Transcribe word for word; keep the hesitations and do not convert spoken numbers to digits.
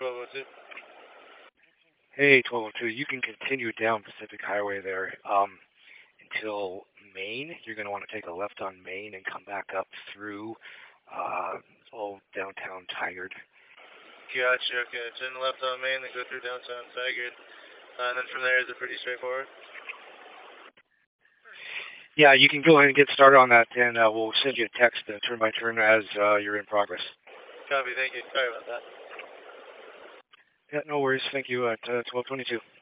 twelve oh two. Hey, twelve oh two, you can continue down Pacific Highway there um, until Maine. You're going to want to take a left on Maine and come back up through uh, old downtown Tigard. Gotcha, okay. Turn left on Main, then go through downtown Tigard. Uh, and then from there, is it pretty straightforward? Yeah, you can go ahead and get started on that, and uh, we'll send you a text uh, turn by turn as uh, you're in progress. Copy, thank you. Sorry about that. Yeah, no worries. Thank you at uh, twelve twenty-two.